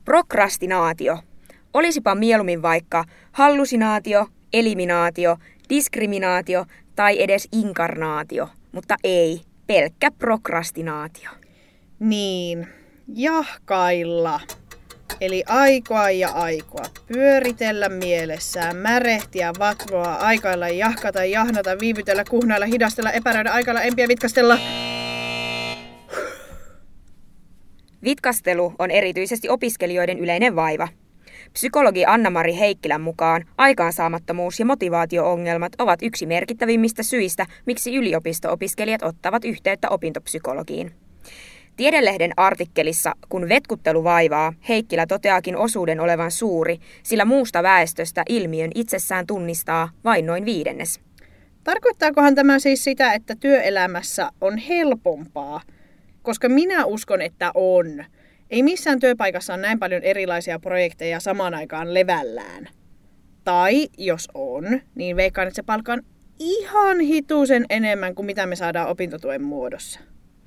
Prokrastinaatio. Olisipa mieluummin vaikka hallusinaatio, eliminaatio, diskriminaatio tai edes inkarnaatio, mutta ei, pelkkä prokrastinaatio. Niin, jahkailla. Eli aikoa ja aikoa, pyöritellä mielessään, märehtiä, vatvoa, aikailla, jahkata, jahnata, viivytellä, kuhnailla, hidastella, epäröidä, aikailla, empiä, vitkastella. Vitkastelu on erityisesti opiskelijoiden yleinen vaiva. Psykologi Anna-Mari Heikkilän mukaan aikaansaamattomuus ja motivaatio-ongelmat ovat yksi merkittävimmistä syistä, miksi yliopisto-opiskelijat ottavat yhteyttä opintopsykologiin. Tiedelehden artikkelissa Kun vetkuttelu vaivaa, Heikkilä toteaakin osuuden olevan suuri, sillä muusta väestöstä ilmiön itsessään tunnistaa vain noin 1/5. Tarkoittaakohan tämä siis sitä, että työelämässä on helpompaa? Koska minä uskon, että on. Ei missään työpaikassa ole näin paljon erilaisia projekteja samaan aikaan levällään. Tai jos on, niin veikkaan, että se palkka on ihan hituisen enemmän kuin mitä me saadaan opintotuen muodossa.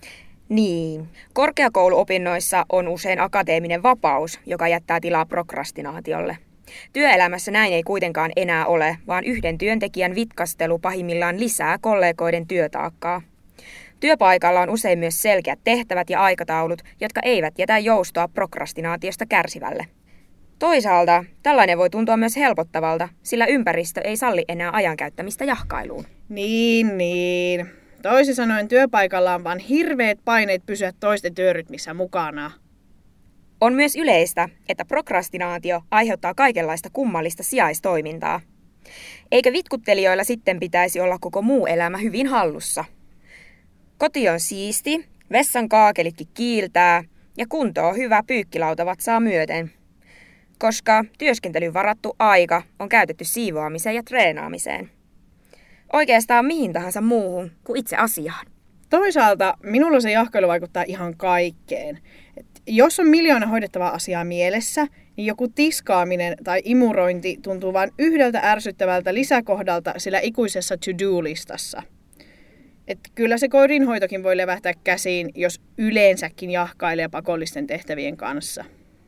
Niin. Korkeakouluopinnoissa on usein akateeminen vapaus, joka jättää tilaa prokrastinaatiolle. Työelämässä näin ei kuitenkaan enää ole, vaan yhden työntekijän vitkastelu pahimmillaan lisää kollegoiden työtaakkaa. Työpaikalla on usein myös selkeät tehtävät ja aikataulut, jotka eivät jätä joustoa prokrastinaatiosta kärsivälle. Toisaalta tällainen voi tuntua myös helpottavalta, sillä ympäristö ei salli enää ajankäyttämistä jahkailuun. Niin. Toisin sanoen työpaikalla on vaan hirveät paineet pysyä toisten työrytmissä mukana. On myös yleistä, että prokrastinaatio aiheuttaa kaikenlaista kummallista sijaistoimintaa. Eikö vitkuttelijoilla sitten pitäisi olla koko muu elämä hyvin hallussa? Koti on siisti, vessan kaakelikki kiiltää ja kunto on hyvä, pyykkilautavat saa myöten. Koska työskentelyyn varattu aika on käytetty siivoamiseen ja treenaamiseen. Oikeastaan mihin tahansa muuhun kuin itse asiaan. Toisaalta minulla se jahkailu vaikuttaa ihan kaikkeen. Jos on 1 000 000 hoidettavaa asiaa mielessä, niin joku tiskaaminen tai imurointi tuntuu vain yhdeltä ärsyttävältä lisäkohdalta sillä ikuisessa to-do-listassa. Kyllä se kodinhoitokin voi levähtää käsiin, jos yleensäkin jahkailee pakollisten tehtävien kanssa.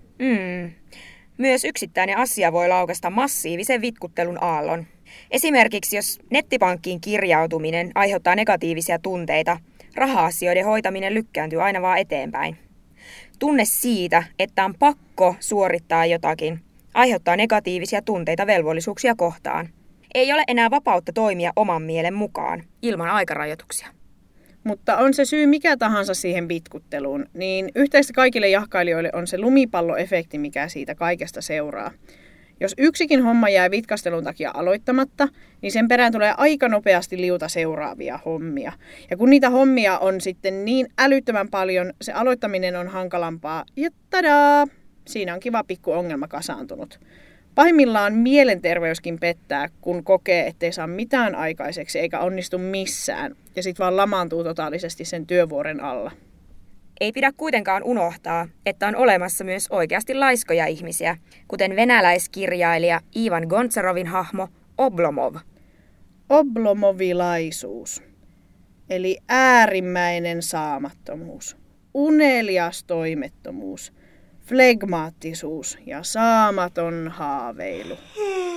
Myös yksittäinen asia voi laukaista massiivisen vitkuttelun aallon. Esimerkiksi jos nettipankkiin kirjautuminen aiheuttaa negatiivisia tunteita, raha-asioiden hoitaminen lykkääntyy aina vaan eteenpäin. Tunne siitä, että on pakko suorittaa jotakin, aiheuttaa negatiivisia tunteita velvollisuuksia kohtaan. Ei ole enää vapautta toimia oman mielen mukaan, ilman aikarajoituksia. Mutta on se syy mikä tahansa siihen vitkutteluun, niin yhteistä kaikille jahkailijoille on se lumipalloefekti, mikä siitä kaikesta seuraa. Jos yksikin homma jää vitkastelun takia aloittamatta, niin sen perään tulee aika nopeasti liuta seuraavia hommia. Ja kun niitä hommia on sitten niin älyttömän paljon, se aloittaminen on hankalampaa ja tadaa! Siinä on kiva pikku ongelma kasaantunut. Pahimmillaan mielenterveyskin pettää, kun kokee, ettei saa mitään aikaiseksi eikä onnistu missään, ja sit vaan lamaantuu totaalisesti sen työvuoren alla. Ei pidä kuitenkaan unohtaa, että on olemassa myös oikeasti laiskoja ihmisiä, kuten venäläiskirjailija Ivan Gontsarovin hahmo Oblomov. Oblomovilaisuus, eli äärimmäinen saamattomuus, unelias toimettomuus, flegmaattisuus ja saamaton haaveilu.